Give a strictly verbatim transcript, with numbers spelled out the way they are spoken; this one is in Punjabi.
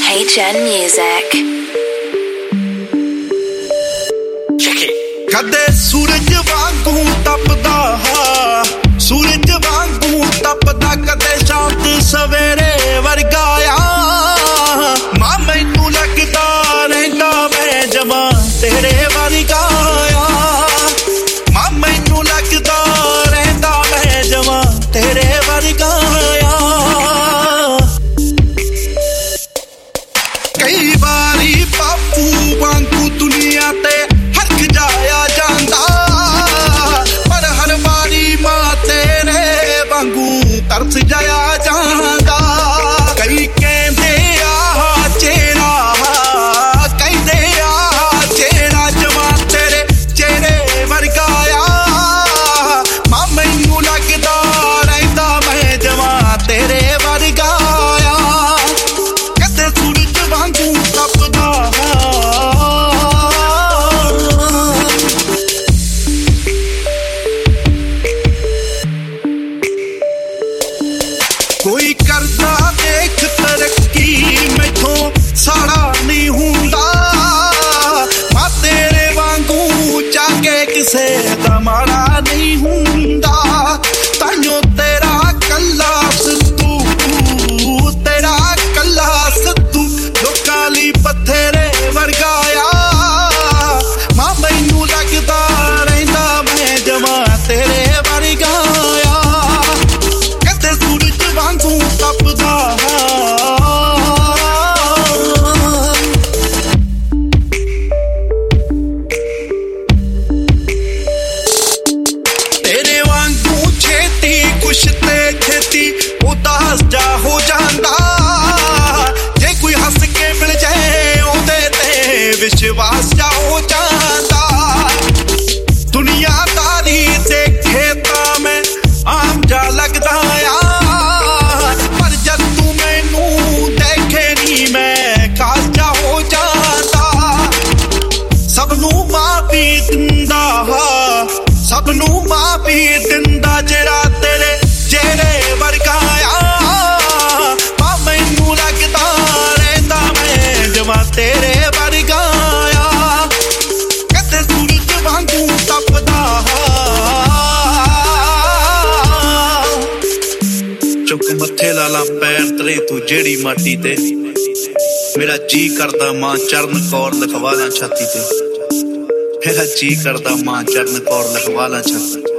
H N Music. ਕਦੇ ਸੂਰਜ ਵਾਂਗੂ ਤਪਦਾ ਸੂਰਜ ਵਾਂਗੂ ਤਪਦਾ ਕਦੇ ਸ਼ਾਂਤ ਸਵੇਰੇ ਵਰਗਾ ਆ ਮਾਂ ਮੈਨੂੰ ਲੱਗਦਾ ਰਹਿੰਦਾ ਮੈਂ ਜਮਾਂ ਤੇਰੇ ਵਰਗਾ ਆ ਮਾਂ ਮੈਨੂੰ ਲੱਗਦਾ ਰਹਿੰਦਾ ਮੈਂ ਜਮਾਂ ਤੇਰੇ ਵਰਗਾ ਆ ਕਈ ਵਾਰੀ ਬਾਪੂ ਵਾਂਗੂ ਦੁਨੀਆ ਤੇ ਜਾਇਆ ਜਾਂਦਾ ਪਰ ਹਰ ਵਾਰੀ ਮਾਂ ਤੇਰੇ ਵਾਂਗੂ ਤਰਸ ਜਾਇਆ ਜਾਂਦਾ ਕਈ ਕਹਿੰਦੇ ਆ ਚਿਹਰਾ ਕਹਿੰਦੇ ਆ ਚਿਹਰਾ ਜਮਾਂ ਤੇਰੇ ਚਿਹਰੇ ਵਰਗਾ ਆ ਮਾਂ ਮੈਨੂੰ ਲੱਗਦਾ ਰਹਿੰਦਾ ਮੈਂ ਜਮਾਂ ਤੇਰੇ ਵਰਗਾ ਆ ਕਦੇ ਸੂਰਜ ਵਾਂਗੂ ਤਪਦਾ ਕੋਈ ਕਰਦਾ ਦੇਖ ਤਰੱਕੀ ਮੈਥੋਂ ਸਾੜਾ ਨਹੀਂ ਹੁੰਦਾ ਮੈਂ ਤੇਰੇ ਵਾਂਗੂ ਜਾ ਕੇ ਕਿਸੇ ਦਾ ਮਾੜਾ ਨਹੀਂ ਹੁੰਦਾ ਤਾਈਓ ਤੇਰਾ ਕੱਲਾ ਸਿੱਧੂ ਤੇਰਾ ਕੱਲਾ ਸਿੱਧੂ ਲੋਕਾਂ ਲਈ ਬਥੇਰੇ ਵਰਗਾ ਆ ਮਾਂ ਮੈਨੂੰ ਲੱਗਦਾ ਰਹਿੰਦਾ ਮੈਂ ਜਮਾਂ ਤੇਰੇ ਵਰਗਾ ਆ ਕਦੇ ਸੂਰਜ ਵਾਂਗੂ ਤਪਦਾ ਤੇਰੇ ਵਾਂਗੂ ਛੇਤੀ ਕੁਛ ਤੇ ਛੇਤੀ ਉਦਾਸ ਜਾ ਹੋ ਜਾਂਦਾ ਜੇ ਕੋਈ ਹੱਸ ਕੇ ਮਿਲ ਜਾਏ ਉਹਦੇ ਤੇ ਵਿਸ਼ਵਾਸ ਜਾ ਹੋ ਜਾਂਦਾ ਦੁਨੀਆਦਾਰੀ ਦੇਖੇ ਤਾਂ ਮੈਂ ਆਮ ਜਾ ਲੱਗਦਾ ਆ ਪਰ ਜਦ ਤੂੰ ਮੈਨੂੰ ਦੇਖੇ ਨੀ ਮੈਂ ਖਾਸ ਜਾ ਹੋ ਜਾਂਦਾ ਸਭ ਨੂੰ ਮਾਫੀ ਦਿੰਦਾ ਸਭ ਨੂੰ ਮਾਫੀ ਦਿੰਦਾ ਜਿਹੜਾ ਤੇਰੇ ਜਿਹੜੇ ਵਰਗਾ ਆ ਮਾਂ ਮੈਨੂੰ ਲੱਗਦਾ ਰਹਿੰਦਾ ਮੈਂ ਜਮਾਂ ਤੇਰੇ ਵਰਗਾ ਆ ਕਦੇ ਸੂਰਜ ਵਾਂਗੂ ਤਪਦਾ ਚੁੱਕ ਮੱਥੇ ਲਾ ਲਾ ਪੈਰ ਤਰੇ ਤੂੰ ਜਿਹੜੀ ਮਾਟੀ ਤੇ ਮੇਰਾ ਜੀ ਕਰਦਾ ਮਾਂ ਚਰਨ ਕੌਰ ਲਿਖਵਾ ਲਾਂ ਛਾਤੀ ਤੇ ਮੇਰਾ ਜੀ ਕਰਦਾ ਮਾਂ ਚਰਨ ਕੌਰ ਲਿਖਵਾ ਲਾਂ ਛਾਤੀ